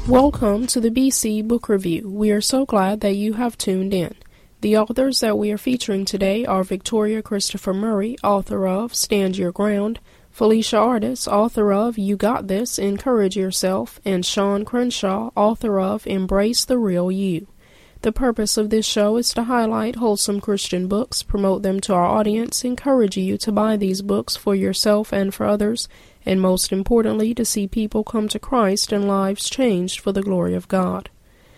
Welcome to the BC Book Review. We are so glad that you have tuned in. The authors that we are featuring today are Victoria Christopher Murray, author of Stand Your Ground, Felicia Artis, author of You Got This, Encourage Yourself, and Sean Crenshaw, author of Embrace the Real You. The purpose of this show is to highlight wholesome Christian books, promote them to our audience, encourage you to buy these books for yourself and for others, and most importantly, to see people come to Christ and lives changed for the glory of God.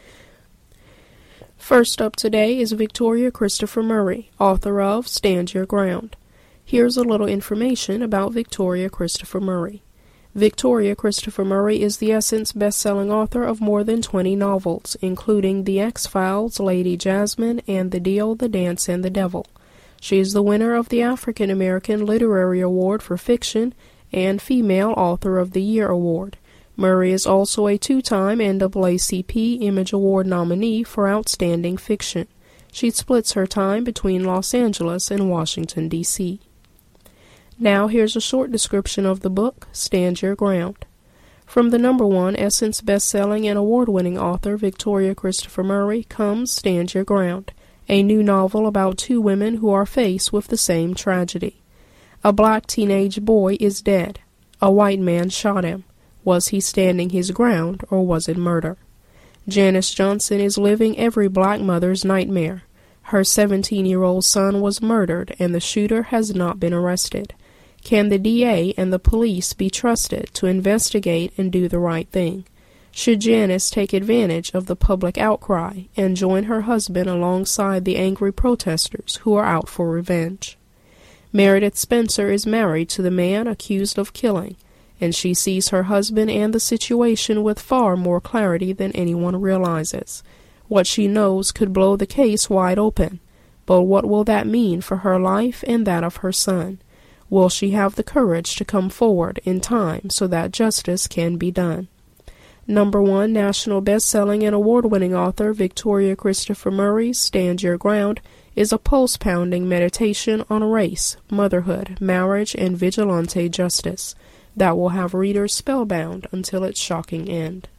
First up today is Victoria Christopher Murray, author of Stand Your Ground. Here's a little information about Victoria Christopher Murray. Victoria Christopher Murray is the Essence best-selling author of more than 20 novels, including The X-Files, Lady Jasmine, and The Deal, The Dance, and the Devil. She is the winner of the African American Literary Award for Fiction and Female Author of the Year Award. Murray is also a two-time NAACP Image Award nominee for Outstanding Fiction. She splits her time between Los Angeles and Washington, D.C. Now here's a short description of the book, Stand Your Ground. From the #1 Essence best-selling and award-winning author Victoria Christopher Murray comes Stand Your Ground, a new novel about two women who are faced with the same tragedy. A black teenage boy is dead. A white man shot him. Was he standing his ground, or was it murder? Janice Johnson is living every black mother's nightmare. Her 17-year-old son was murdered, and the shooter has not been arrested. Can the DA and the police be trusted to investigate and do the right thing? Should Janice take advantage of the public outcry and join her husband alongside the angry protesters who are out for revenge? Meredith Spencer is married to the man accused of killing, and she sees her husband and the situation with far more clarity than anyone realizes. What she knows could blow the case wide open, but what will that mean for her life and that of her son? Will she have the courage to come forward in time so that justice can be done? #1 national best-selling and award-winning author Victoria Christopher Murray's Stand Your Ground is a pulse-pounding meditation on race, motherhood, marriage, and vigilante justice that will have readers spellbound until its shocking end.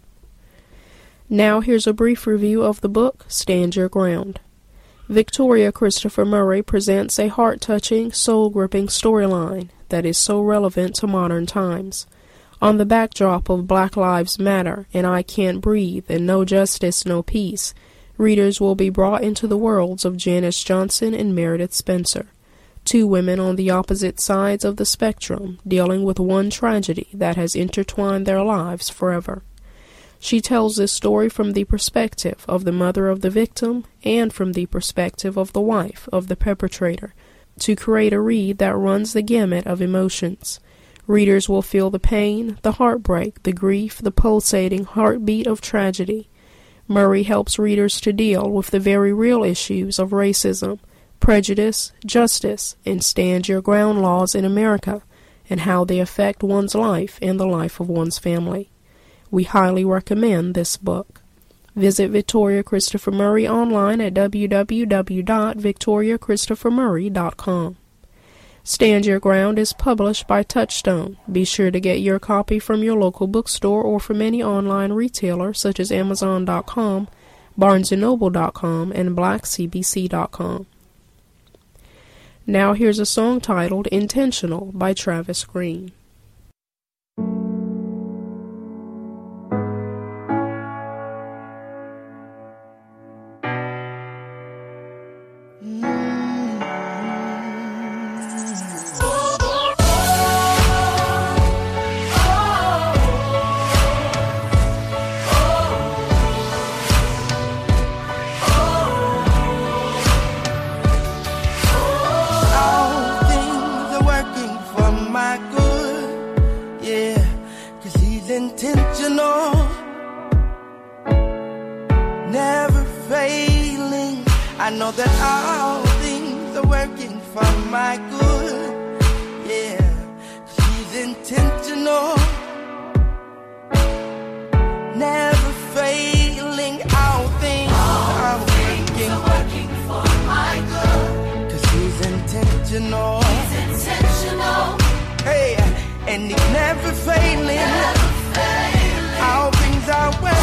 Now here's a brief review of the book, Stand Your Ground. Victoria Christopher Murray presents a heart-touching, soul-gripping storyline that is so relevant to modern times. On the backdrop of Black Lives Matter and I Can't Breathe and No Justice, No Peace, readers will be brought into the worlds of Janice Johnson and Meredith Spencer, two women on the opposite sides of the spectrum dealing with one tragedy that has intertwined their lives forever. She tells this story from the perspective of the mother of the victim and from the perspective of the wife of the perpetrator, to create a read that runs the gamut of emotions. Readers will feel the pain, the heartbreak, the grief, the pulsating heartbeat of tragedy. Murray helps readers to deal with the very real issues of racism, prejudice, justice, and stand your ground laws in America, and how they affect one's life and the life of one's family. We highly recommend this book. Visit Victoria Christopher Murray online at www.victoriachristophermurray.com. Stand Your Ground is published by Touchstone. Be sure to get your copy from your local bookstore or from any online retailer such as Amazon.com, BarnesandNoble.com, and BlackCBC.com. Now here's a song titled Intentional by Travis Green. Intentional, never failing. I know that all things are working for my good. Yeah, she's intentional, never failing. All things are working for my good. 'Cause he's intentional. He's intentional. Hey, and he's never failing. All things are well.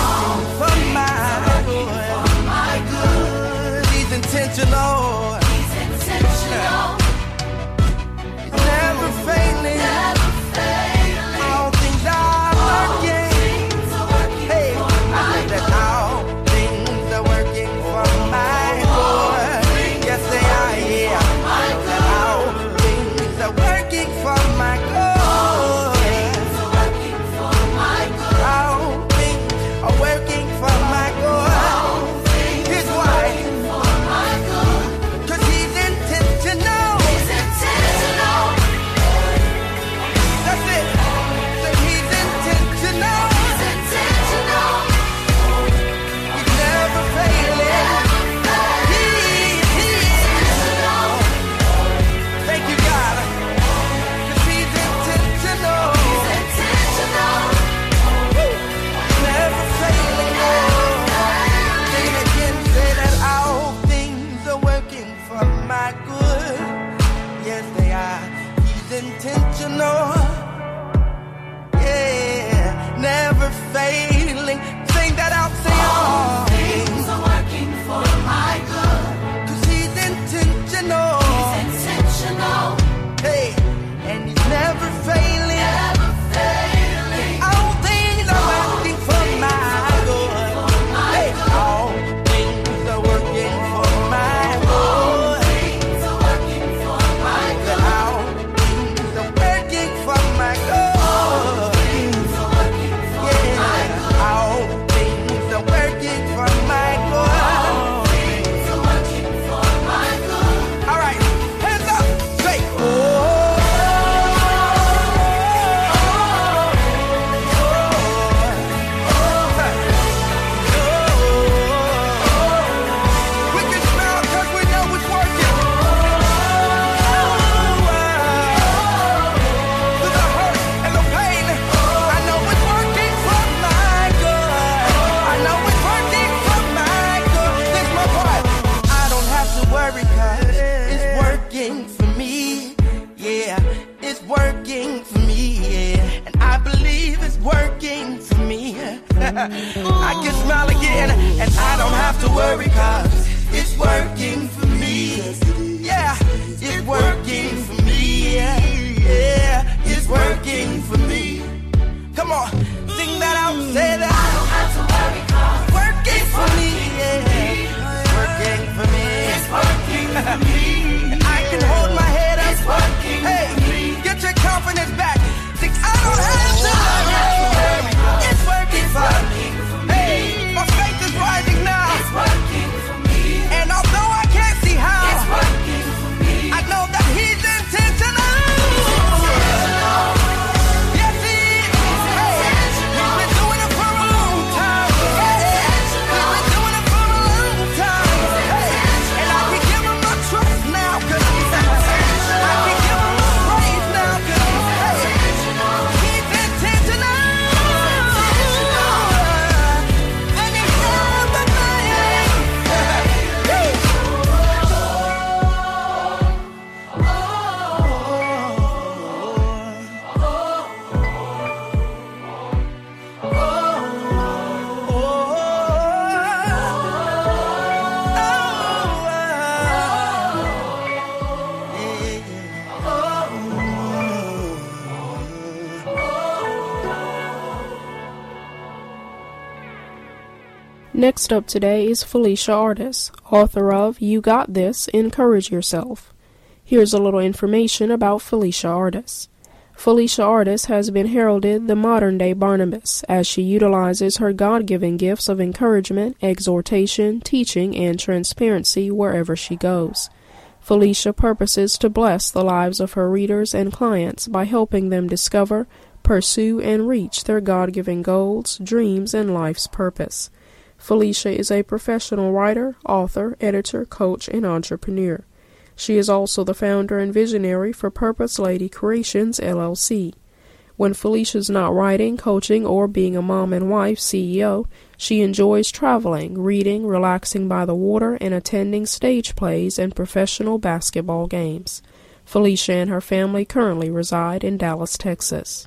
Next up today is Felicia Artis, author of You Got This, Encourage Yourself. Here's a little information about Felicia Artis. Felicia Artis has been heralded the modern-day Barnabas, as she utilizes her God-given gifts of encouragement, exhortation, teaching, and transparency wherever she goes. Felicia purposes to bless the lives of her readers and clients by helping them discover, pursue, and reach their God-given goals, dreams, and life's purpose. Felicia is a professional writer, author, editor, coach, and entrepreneur. She is also the founder and visionary for Purpose Lady Creations, LLC. When Felicia's not writing, coaching, or being a mom and wife CEO, she enjoys traveling, reading, relaxing by the water, and attending stage plays and professional basketball games. Felicia and her family currently reside in Dallas, Texas.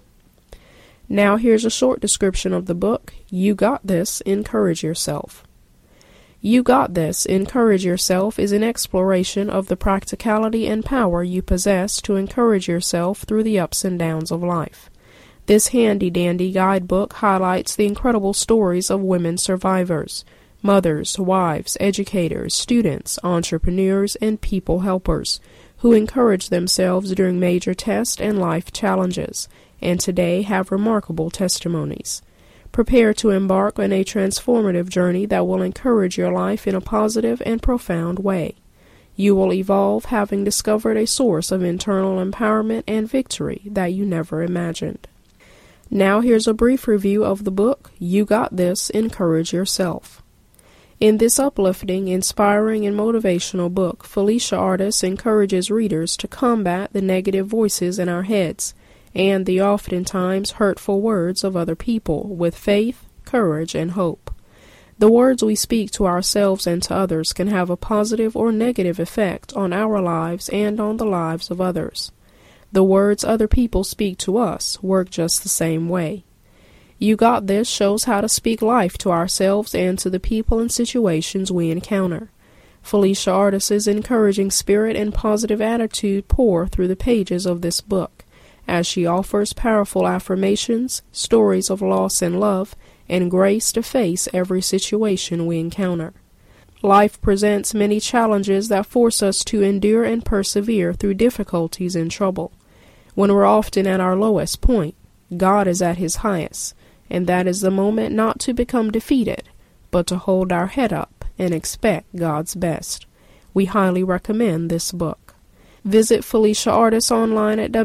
Now here's a short description of the book, You Got This, Encourage Yourself. You Got This, Encourage Yourself is an exploration of the practicality and power you possess to encourage yourself through the ups and downs of life. This handy-dandy guidebook highlights the incredible stories of women survivors, mothers, wives, educators, students, entrepreneurs, and people helpers who encourage themselves during major tests and life challenges, and today have remarkable testimonies. Prepare to embark on a transformative journey that will encourage your life in a positive and profound way. You will evolve having discovered a source of internal empowerment and victory that you never imagined. Now here's a brief review of the book, You Got This, Encourage Yourself. In this uplifting, inspiring, and motivational book, Felicia Artis encourages readers to combat the negative voices in our heads and the oftentimes hurtful words of other people with faith, courage, and hope. The words we speak to ourselves and to others can have a positive or negative effect on our lives and on the lives of others. The words other people speak to us work just the same way. You Got This shows how to speak life to ourselves and to the people and situations we encounter. Felicia Artis' encouraging spirit and positive attitude pour through the pages of this book, as she offers powerful affirmations, stories of loss and love, and grace to face every situation we encounter. Life presents many challenges that force us to endure and persevere through difficulties and trouble. When we're often at our lowest point, God is at His highest, and that is the moment not to become defeated, but to hold our head up and expect God's best. We highly recommend this book. Visit Felicia Artis online at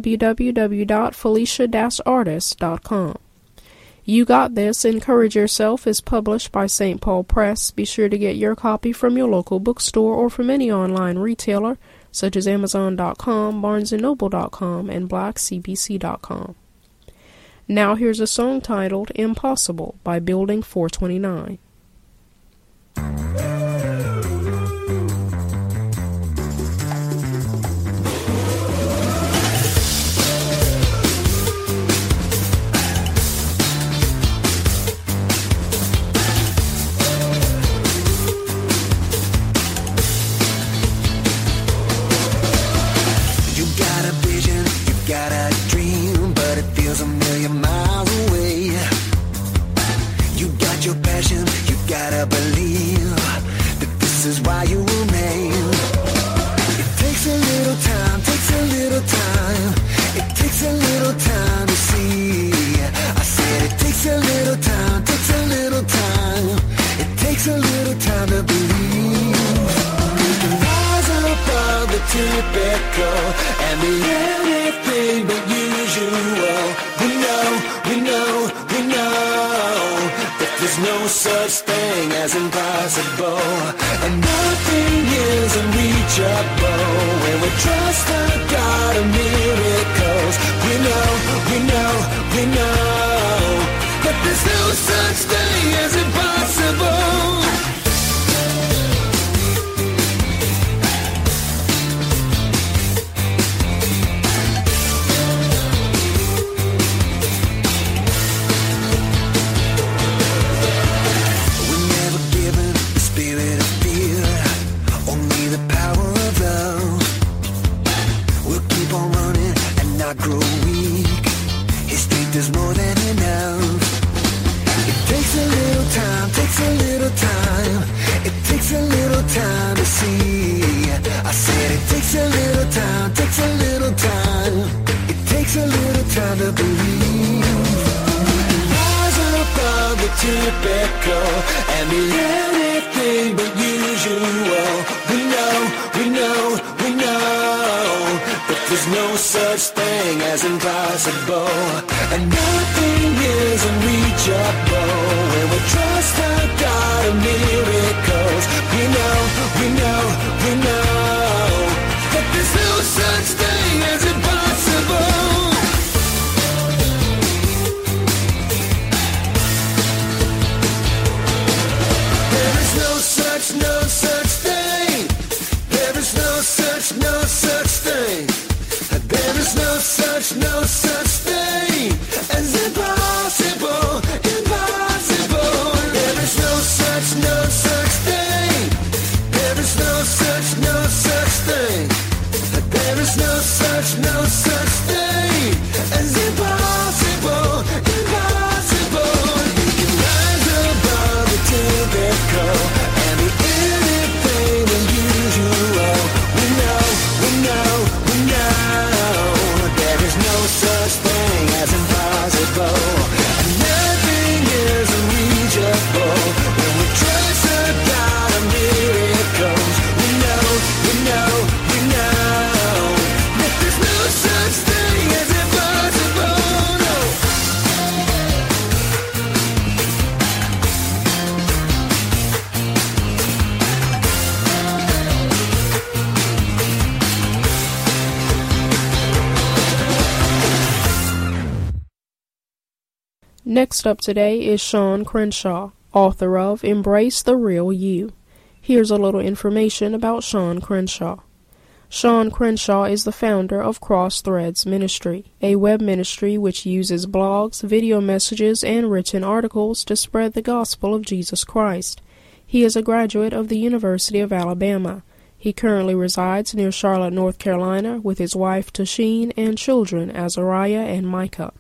www.felicia-artis.com. You Got This, Encourage Yourself is published by St. Paul Press. Be sure to get your copy from your local bookstore or from any online retailer, such as Amazon.com, BarnesandNoble.com, and BlackCBC.com. Now here's a song titled Impossible by Building 429. And be anything but usual. We know that there's no such thing as impossible, and nothing is unreachable when we trust the God of miracles. We know that there's no such thing as impossible. Grow weak. His strength is more than see. I said it takes a little time, takes a little time. It takes a little time to believe. Rise above the typical and be anything but usual. We know that there's no such thing as impossible, and nothing is unreachable when we trust our God of miracles. We know that there's no such thing as impossible. There is no such thing. There is no such thing. There is no such thing as impossible, impossible. There is no such thing. There is no such thing. There is no such thing as impossible, impossible. You can rise above the typical and be anything unusual. We know. There is no such thing as impossible, and nothing is unreachable when we trust the God of miracles. We know that there's no such thing as impossible. No. Next up today is Sean Crenshaw, author of Embrace the Real You. Here's a little information about Sean Crenshaw. Sean Crenshaw is the founder of Cross Threads Ministry, a web ministry which uses blogs, video messages, and written articles to spread the gospel of Jesus Christ. He is a graduate of the University of Alabama. He currently resides near Charlotte, North Carolina, with his wife Tasheen and children Azariah and Micah.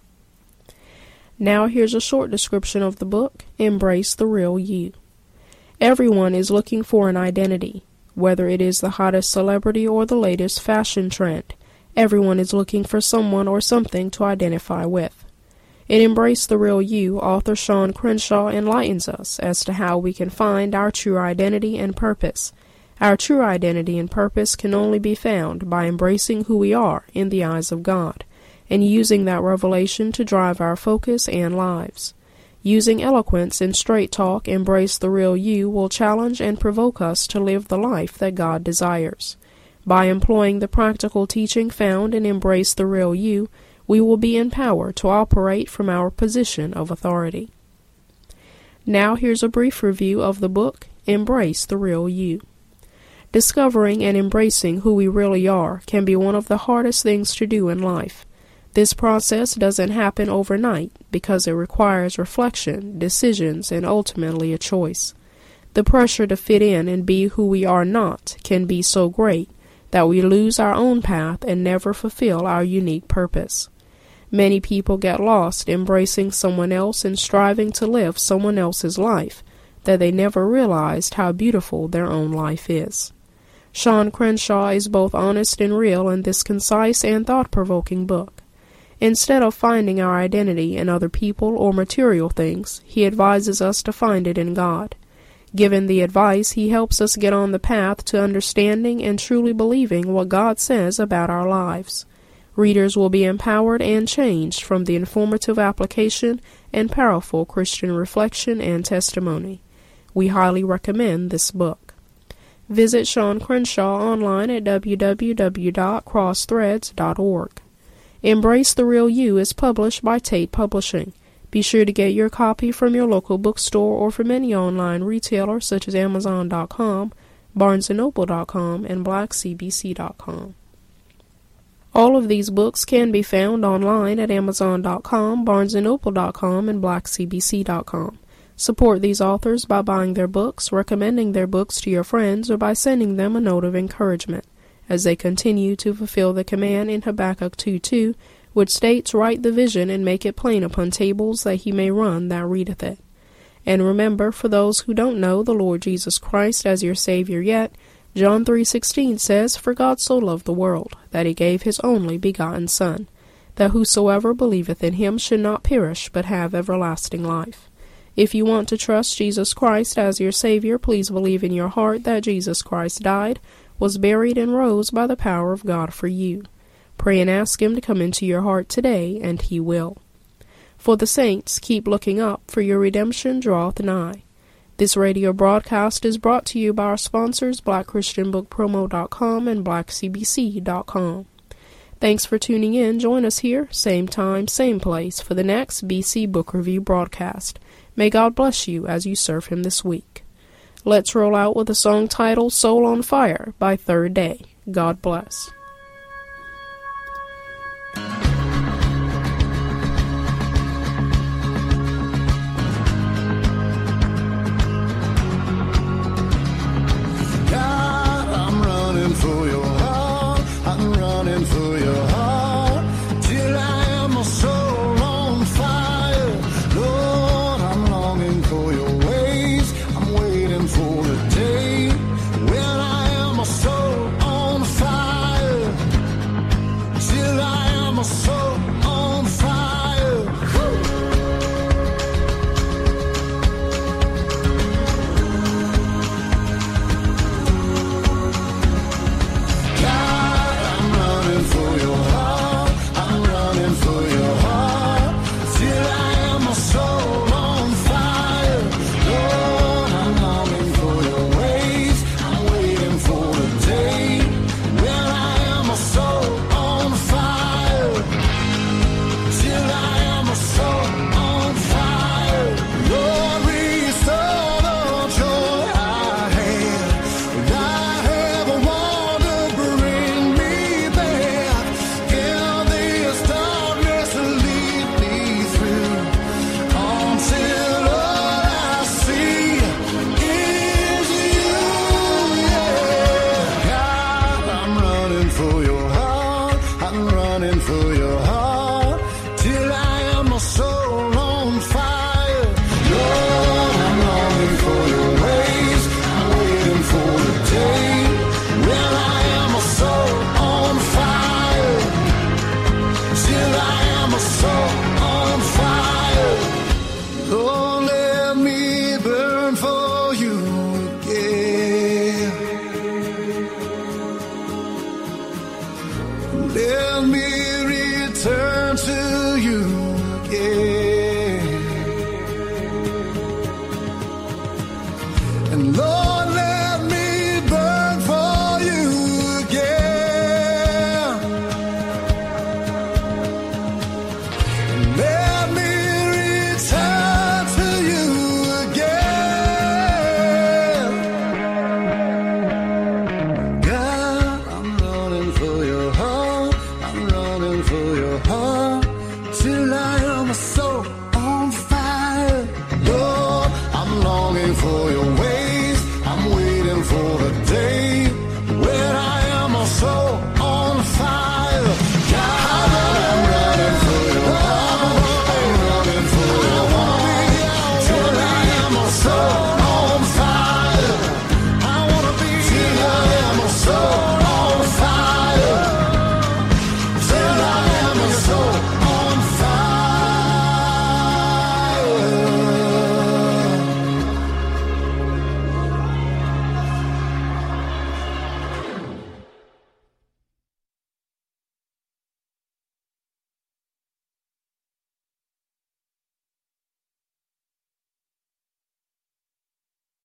Now here's a short description of the book, Embrace the Real You. Everyone is looking for an identity, whether it is the hottest celebrity or the latest fashion trend. Everyone is looking for someone or something to identify with. In Embrace the Real You, author Sean Crenshaw enlightens us as to how we can find our true identity and purpose. Our true identity and purpose can only be found by embracing who we are in the eyes of God, and using that revelation to drive our focus and lives. Using eloquence and straight talk, Embrace the Real You will challenge and provoke us to live the life that God desires. By employing the practical teaching found in Embrace the Real You, we will be empowered to operate from our position of authority. Now here's a brief review of the book, Embrace the Real You. Discovering and embracing who we really are can be one of the hardest things to do in life. This process doesn't happen overnight because it requires reflection, decisions, and ultimately a choice. The pressure to fit in and be who we are not can be so great that we lose our own path and never fulfill our unique purpose. Many people get lost embracing someone else and striving to live someone else's life, that they never realized how beautiful their own life is. Sean Crenshaw is both honest and real in this concise and thought-provoking book. Instead of finding our identity in other people or material things, he advises us to find it in God. Given the advice, he helps us get on the path to understanding and truly believing what God says about our lives. Readers will be empowered and changed from the informative application and powerful Christian reflection and testimony. We highly recommend this book. Visit Sean Crenshaw online at www.crossthreads.org. Embrace the Real You is published by Tate Publishing. Be sure to get your copy from your local bookstore or from any online retailer such as Amazon.com, BarnesandNoble.com, and BlackCBC.com. All of these books can be found online at Amazon.com, BarnesandNoble.com, and BlackCBC.com. Support these authors by buying their books, recommending their books to your friends, or by sending them a note of encouragement as they continue to fulfill the command in Habakkuk 2:2, which states, "Write the vision and make it plain upon tables, that he may run that readeth it." And remember, for those who don't know the Lord Jesus Christ as your Savior yet, John 3:16 says, "For God so loved the world, that he gave his only begotten Son, that whosoever believeth in him should not perish, but have everlasting life." If you want to trust Jesus Christ as your Savior, please believe in your heart that Jesus Christ died, was buried, and rose by the power of God for you. Pray and ask him to come into your heart today, and he will. For the saints, keep looking up, for your redemption draweth nigh. This radio broadcast is brought to you by our sponsors, BlackChristianBookPromo.com and BlackCBC.com. Thanks for tuning in. Join us here, same time, same place, for the next BC Book Review broadcast. May God bless you as you serve him this week. Let's roll out with a song titled Soul on Fire by Third Day. God bless. Let me return to you again.